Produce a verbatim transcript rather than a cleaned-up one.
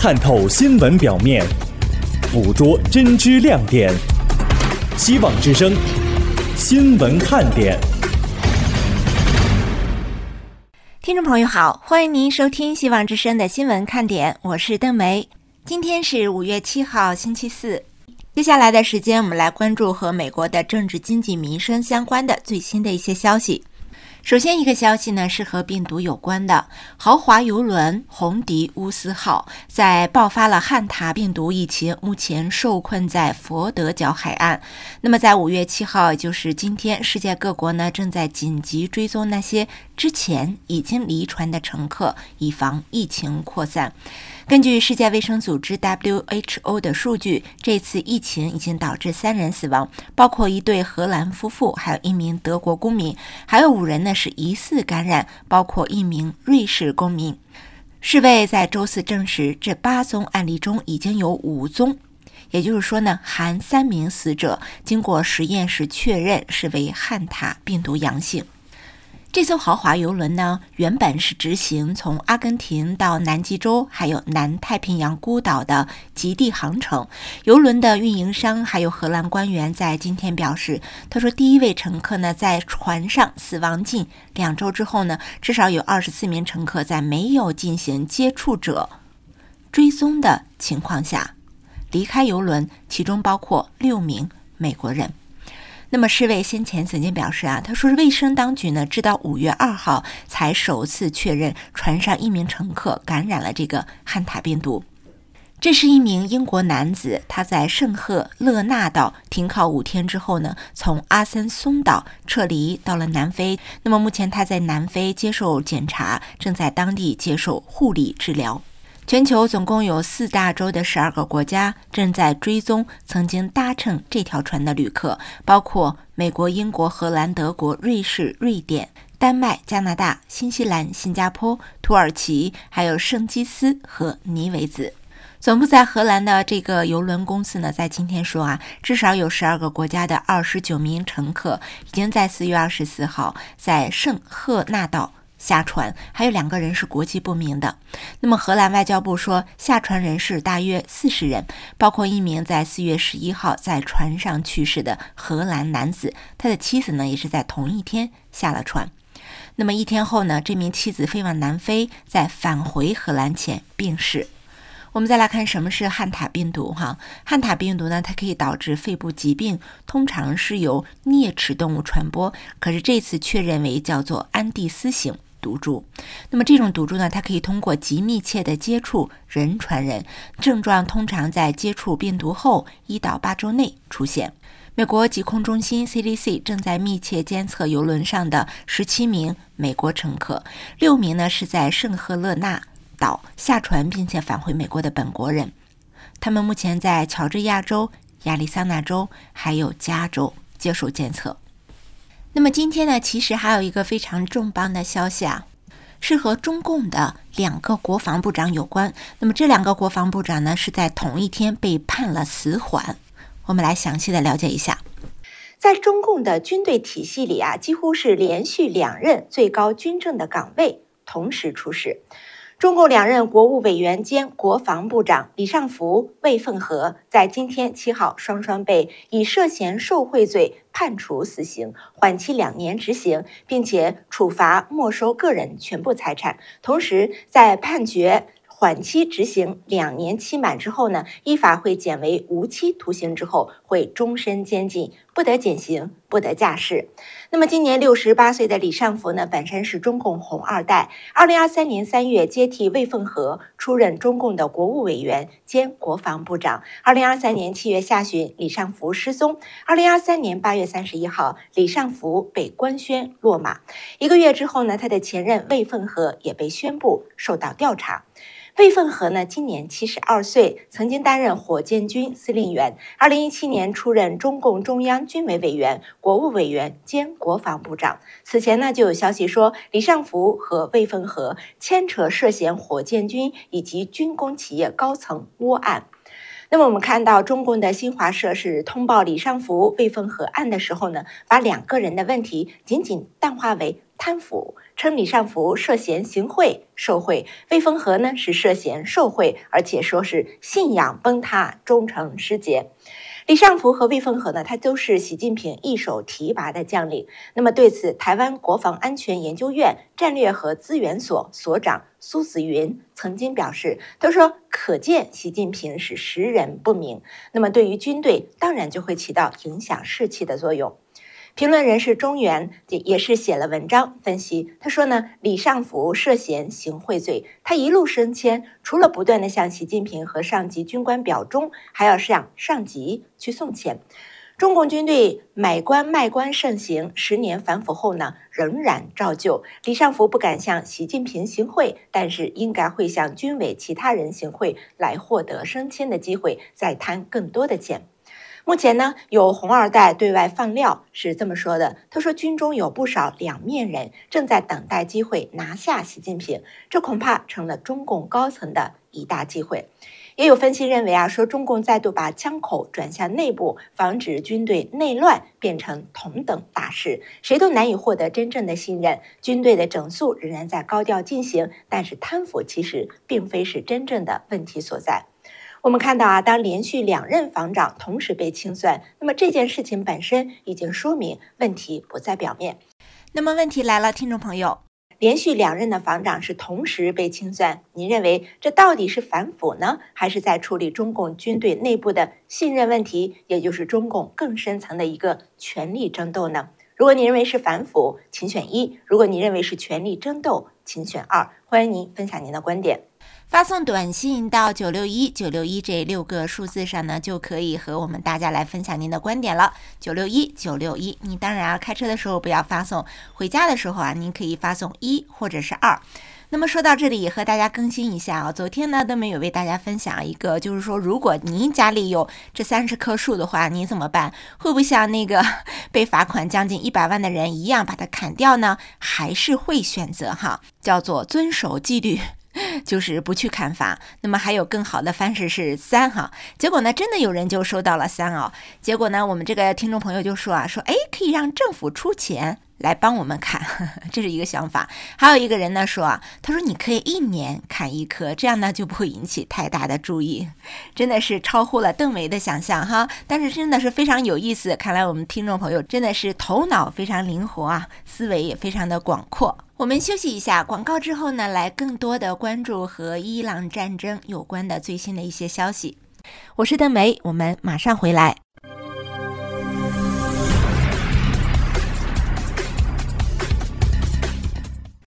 探透新闻表面，捕捉真知亮点。希望之声，新闻看点。 听众朋友好，欢迎您收听希望之声的新闻看点，我是邓梅。今天是五月七号，星期四。接下来的时间，我们来关注和美国的政治、经济、民生相关的最新的一些消息。首先一个消息呢是和病毒有关的，豪华邮轮红迪乌斯号在爆发了汉塔病毒疫情，目前受困在佛得角海岸。那么在五月七号，也就是今天，世界各国呢正在紧急追踪那些之前已经离船的乘客，以防疫情扩散。根据世界卫生组织 W H O 的数据，这次疫情已经导致三人死亡，包括一对荷兰夫妇，还有一名德国公民，还有五人呢是疑似感染，包括一名瑞士公民。世卫在周四证实，这八宗案例中已经有五宗，也就是说呢，含三名死者经过实验室确认是为汉塔病毒阳性。这艘豪华邮轮呢，原本是执行从阿根廷到南极洲还有南太平洋孤岛的极地航程。邮轮的运营商还有荷兰官员在今天表示，他说第一位乘客呢在船上死亡近两周之后呢，至少有二十四名乘客在没有进行接触者追踪的情况下离开邮轮，其中包括六名美国人。那么世卫先前曾经表示啊，他说卫生当局呢，直到五月二号才首次确认船上一名乘客感染了这个汉塔病毒。这是一名英国男子，他在圣赫勒纳岛停靠五天之后呢，从阿森松岛撤离到了南非。那么目前他在南非接受检查，正在当地接受护理治疗。全球总共有四大洲的十二个国家正在追踪曾经搭乘这条船的旅客，包括美国、英国、荷兰、德国、瑞士、瑞典、丹麦、加拿大、新西兰、新加坡、土耳其，还有圣基斯和尼维兹。总部在荷兰的这个邮轮公司呢，在今天说啊，至少有十二个国家的二十九名乘客已经在四月二十四号在圣赫纳岛下船，还有两个人是国籍不明的。那么荷兰外交部说，下船人士大约四十人，包括一名在四月十一号在船上去世的荷兰男子，他的妻子呢也是在同一天下了船。那么一天后呢，这名妻子飞往南非，在返回荷兰前病逝。我们再来看什么是汉塔病毒哈，汉塔病毒呢，它可以导致肺部疾病，通常是由啮齿动物传播，可是这次确认为叫做安第斯型毒株。那么这种毒株呢，它可以通过极密切的接触人传人，症状通常在接触病毒后一到八周内出现。美国疾控中心 C D C 正在密切监测邮轮上的十七名美国乘客，六名呢是在圣赫勒纳岛下船并且返回美国的本国人，他们目前在乔治亚州、亚利桑那州还有加州接受监测。那么今天呢，其实还有一个非常重磅的消息啊，是和中共的两个国防部长有关。那么这两个国防部长呢，是在同一天被判了死缓。我们来详细的了解一下。 在中共的军队体系里啊，几乎是连续两任最高军政的岗位同时出事。中共两任国务委员兼国防部长李尚福、魏凤和在今天七号双双被以涉嫌受贿罪判处死刑，缓期两年执行，并且处罚没收个人全部财产。同时，在判决缓期执行两年期满之后呢，依法会减为无期徒刑，之后会终身监禁，不得减刑，不得假释。那么今年六十八岁的李尚福呢，本身是中共红二代，二零二三年三月接替魏凤和出任中共的国务委员兼国防部长。二零二三年七月下旬，李尚福失踪。二零二三年八月三十一号，李尚福被官宣落马。一个月之后呢，他的前任魏凤和也被宣布受到调查。魏凤和呢，今年七十二岁，曾经担任火箭军司令员。二零一七年出任中共中央军委委员、国务委员兼国防部长。此前呢，就有消息说，李尚福和魏凤和牵扯涉嫌火箭军以及军工企业高层窝案。那么我们看到中共的新华社是通报李尚福、魏凤和案的时候呢，把两个人的问题仅仅淡化为贪腐，称李尚福涉嫌行贿受贿，魏凤和呢是涉嫌受贿，而且说是信仰崩塌，忠诚失节。李尚福和魏凤和呢，他都是习近平一手提拔的将领。那么对此，台湾国防安全研究院战略和资源所所长苏子云曾经表示，他说可见习近平是识人不明，那么对于军队当然就会起到影响士气的作用。评论人士中原也是写了文章分析，他说呢，李尚福涉嫌行贿罪，他一路升迁，除了不断的向习近平和上级军官表忠，还要向上级去送钱。中共军队买官卖官盛行，十年反腐后呢，仍然照旧。李尚福不敢向习近平行贿，但是应该会向军委其他人行贿，来获得升迁的机会，再贪更多的钱。目前呢，有红二代对外放料是这么说的，他说军中有不少两面人正在等待机会拿下习近平，这恐怕成了中共高层的一大机会。也有分析认为啊，说中共再度把枪口转向内部，防止军队内乱变成同等大事，谁都难以获得真正的信任。军队的整肃仍然在高调进行，但是贪腐其实并非是真正的问题所在。我们看到啊，当连续两任防长同时被清算，那么这件事情本身已经说明问题不在表面。 那么问题来了，听众朋友， 连续两任的防长是同时被清算，您认为这到底是反腐呢，还是在处理中共军队内部的信任问题，也就是中共更深层的一个权力争斗呢？如果你认为是反腐，请选一；如果你认为是权力争斗，请选二。欢迎您分享您的观点。 发送短信到九六一九六一这六个数字上呢，就可以和我们大家来分享您的观点了。九六一九六一，你当然啊，开车的时候不要发送，回家的时候啊，您可以发送一或者是二。那么说到这里，也和大家更新一下啊，昨天呢，都没有为大家分享一个，就是说，如果您家里有这三十棵树的话，你怎么办？会不会像那个被罚款将近一百万的人一样把它砍掉呢？还是会选择哈，叫做遵守纪律。就是不去砍伐。那么还有更好的方式是三哈，结果呢，真的有人就收到了三哦。结果呢，我们这个听众朋友就说啊，说哎，可以让政府出钱来帮我们砍，呵呵，这是一个想法。还有一个人呢说啊，他说你可以一年砍一棵，这样呢就不会引起太大的注意。真的是超乎了邓梅的想象哈，但是真的是非常有意思。看来我们听众朋友真的是头脑非常灵活啊，思维也非常的广阔。我们休息一下，广告之后呢，来更多的关注和伊朗战争有关的最新的一些消息。我是邓梅，我们马上回来。